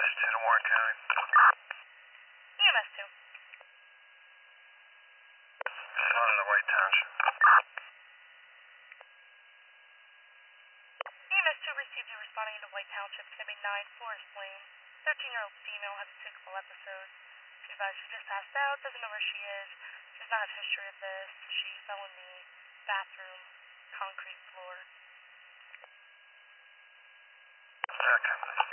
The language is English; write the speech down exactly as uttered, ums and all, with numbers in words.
S two to Warren County. E M S two. Son in the White Township. E M S two received you responding into White Township, Timmy nine, Forest Lane. thirteen-year-old female has a typical episode. She advised she just passed out, doesn't know where she is. She does not have history of this. She fell in the bathroom, concrete floor. Okay.